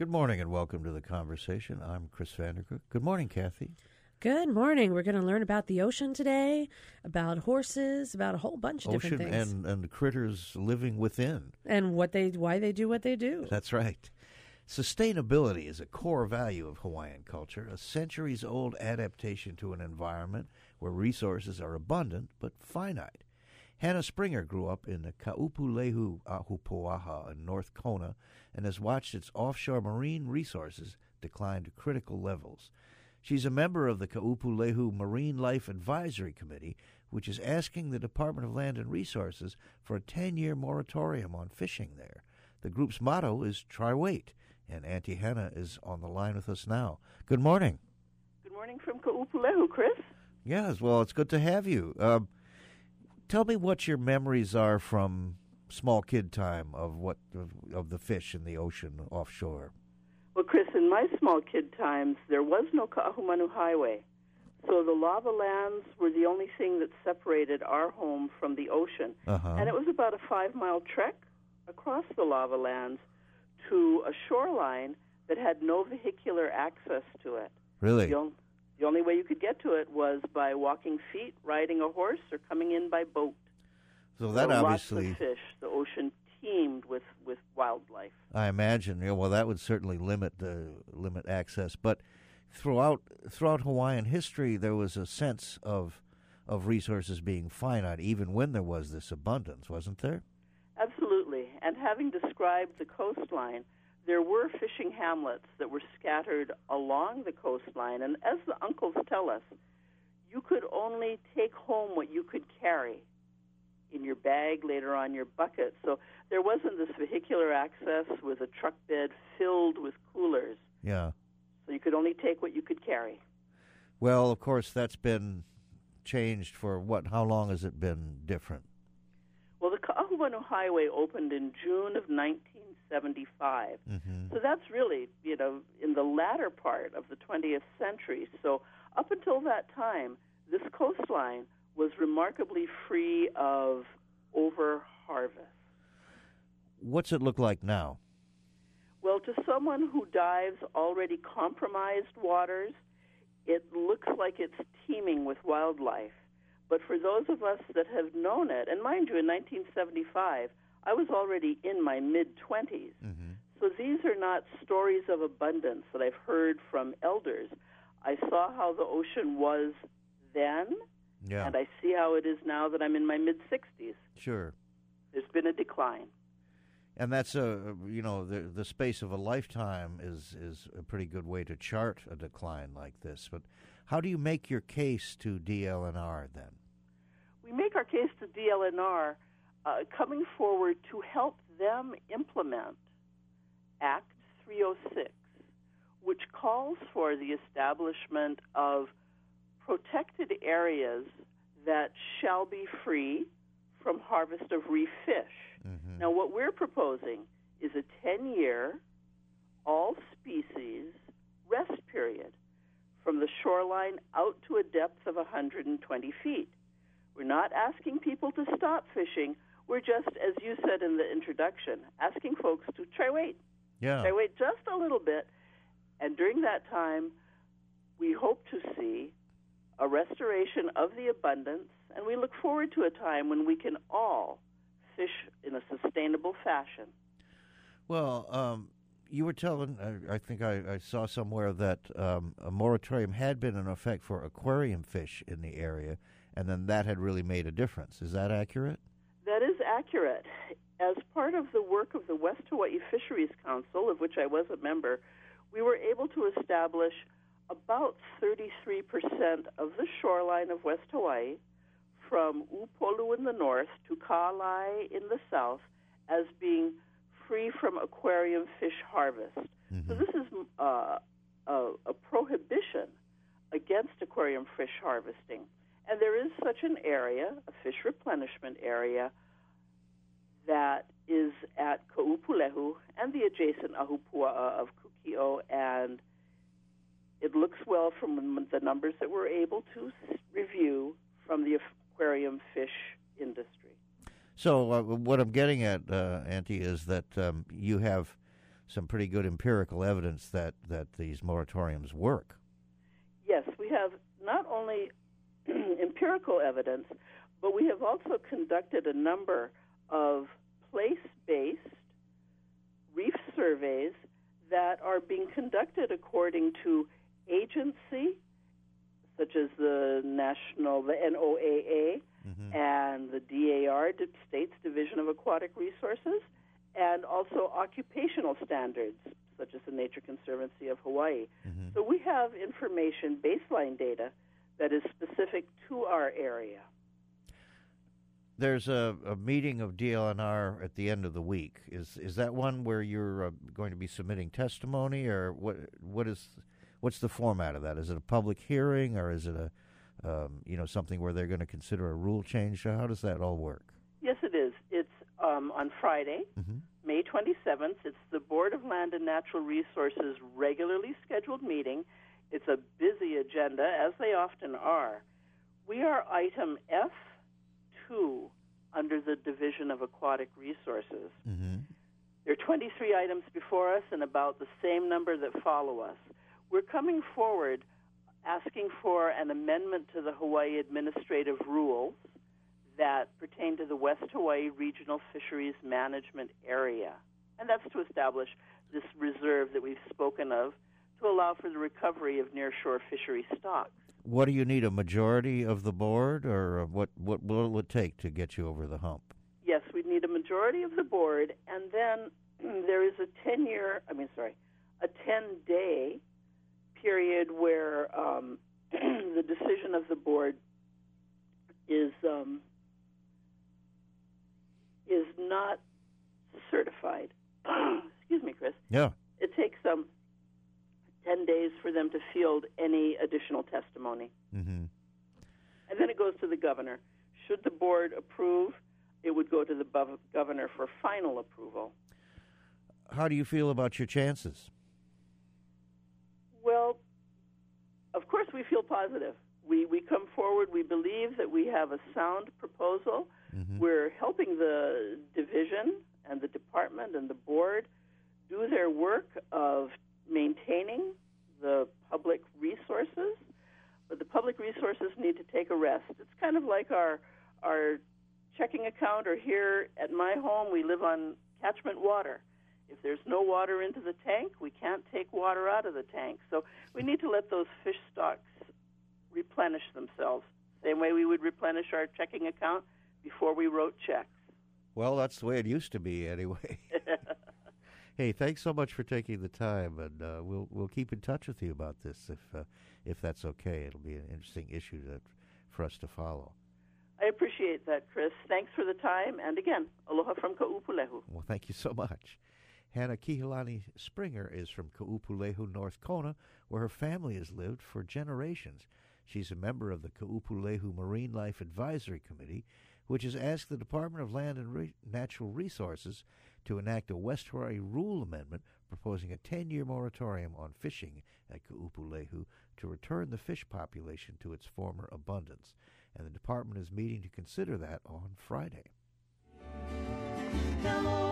Good morning and welcome to the conversation. I'm Chris Vandercook. Good morning, Kathy. Good morning. We're going to learn about the ocean today, about horses, about a whole bunch of different things. Ocean and the critters living within. And why they do what they do. That's right. Sustainability is a core value of Hawaiian culture, a centuries-old adaptation to an environment where resources are abundant but finite. Hannah Springer grew up in the Ka'upulehu Ahupuaha in North Kona and has watched its offshore marine resources decline to critical levels. She's a member of the Ka'upulehu Marine Life Advisory Committee, which is asking the Department of Land and Resources for a 10-year moratorium on fishing there. The group's motto is Try Wait, and Auntie Hannah is on the line with us now. Good morning. Good morning from Ka'upulehu, Chris. Yes, well, it's good to have you. Tell me what your memories are from small kid time of the fish in the ocean offshore. Well, Chris, in my small kid times, there was no Ka'ahumanu Highway. So the lava lands were the only thing that separated our home from the ocean. And it was about a 5-mile trek across the lava lands to a shoreline that had no vehicular access to it. Really? The only way you could get to it was by walking feet, riding a horse, or coming in by boat. So that obviously... Lots of fish. The ocean teemed with wildlife. I imagine. Yeah, well, that would certainly limit access. But throughout Hawaiian history, there was a sense of resources being finite, even when there was this abundance, wasn't there? Absolutely. And having described the coastline, there were fishing hamlets that were scattered along the coastline. And as the uncles tell us, you could only take home what you could carry in your bag, later on your bucket. So there wasn't this vehicular access with a truck bed filled with coolers. Yeah. So you could only take what you could carry. Well, of course, that's been changed for what? How long has it been different? Well, the Ka'ahumanu Highway opened in June of 1975. So that's really, in the latter part of the 20th century. So up until that time, this coastline was remarkably free of over-harvest. What's it look like now? Well, to someone who dives already compromised waters, it looks like it's teeming with wildlife. But for those of us that have known it, and mind you, in 1975, I was already in my mid-20s. So these are not stories of abundance that I've heard from elders. I saw how the ocean was then, and I see how it is now that I'm in my mid-60s. Sure. There's been a decline. And that's the space of a lifetime is a pretty good way to chart a decline like this. But how do you make your case to DLNR then? We make our case to DLNR coming forward to help them implement Act 306, which calls for the establishment of protected areas that shall be free from harvest of reef fish. Now, what we're proposing is a 10-year, all-species rest period from the shoreline out to a depth of 120 feet. We're not asking people to stop fishing. We're just, as you said in the introduction, asking folks to try wait. Try wait just a little bit. And during that time, we hope to see a restoration of the abundance, and we look forward to a time when we can all fish in a sustainable fashion. Well, you were telling, I think I saw somewhere that a moratorium had been in effect for aquarium fish in the area, and then that had really made a difference. Is that accurate? That is accurate. As part of the work of the West Hawaii Fisheries Council, of which I was a member, we were able to establish about 33% of the shoreline of West Hawaii, from Upolu in the north to Ka'alai in the south, as being free from aquarium fish harvest. So this is a prohibition against aquarium fish harvesting. And there is such an area, a fish replenishment area, that is at Ka'upulehu and the adjacent Ahupua'a of Kukio, and it looks well from the numbers that we're able to review from the aquarium fish industry. So what I'm getting at, Auntie, is that you have some pretty good empirical evidence that these moratoriums work. Yes, we have not only empirical evidence, but we have also conducted a number of place-based reef surveys that are being conducted according to agency, such as the NOAA, and the DAR, States Division of Aquatic Resources, and also occupational standards, such as the Nature Conservancy of Hawaii. So we have information, baseline data, that is specific to our area. There's a meeting of DLNR at the end of the week. Is that one where you're going to be submitting testimony, or what's the format of that? Is it a public hearing, or is it a something where they're going to consider a rule change? How does that all work? Yes, it is. It's on Friday, May 27th. It's the Board of Land and Natural Resources regularly scheduled meeting. It's a busy agenda, as they often are. We are item F2 under the Division of Aquatic Resources. There are 23 items before us and about the same number that follow us. We're coming forward asking for an amendment to the Hawaii Administrative Rules that pertain to the West Hawaii Regional Fisheries Management Area. And that's to establish this reserve that we've spoken of to allow for the recovery of nearshore fishery stocks. What do you need, a majority of the board, or what will it take to get you over the hump? Yes, we need a majority of the board, and then there is a 10-day period where the decision of the board is not certified. Excuse me, Chris. Yeah. It takes 10 days for them to field any additional testimony. And then it goes to the governor. Should the board approve, it would go to the governor for final approval. How do you feel about your chances? Well, of course we feel positive. We come forward. We believe that we have a sound proposal. We're helping the division and the department and the board do their work of maintaining the public resources, but the public resources need to take a rest. It's kind of like our checking account, or here at my home, we live on catchment water. If there's no water into the tank, we can't take water out of the tank. So we need to let those fish stocks replenish themselves, same way we would replenish our checking account before we wrote checks. Well, that's the way it used to be anyway. Hey, thanks so much for taking the time, and we'll keep in touch with you about this if that's okay. It'll be an interesting issue for us to follow. I appreciate that, Chris. Thanks for the time, and again, aloha from Ka'upulehu. Well, thank you so much. Hannah Kihilani Springer is from Ka'upulehu, North Kona, where her family has lived for generations. She's a member of the Ka'upulehu Marine Life Advisory Committee, which has asked the Department of Land and Natural Resources to enact a West Hawaii rule amendment proposing a 10-year moratorium on fishing at Ka'upulehu to return the fish population to its former abundance. And the department is meeting to consider that on Friday. No.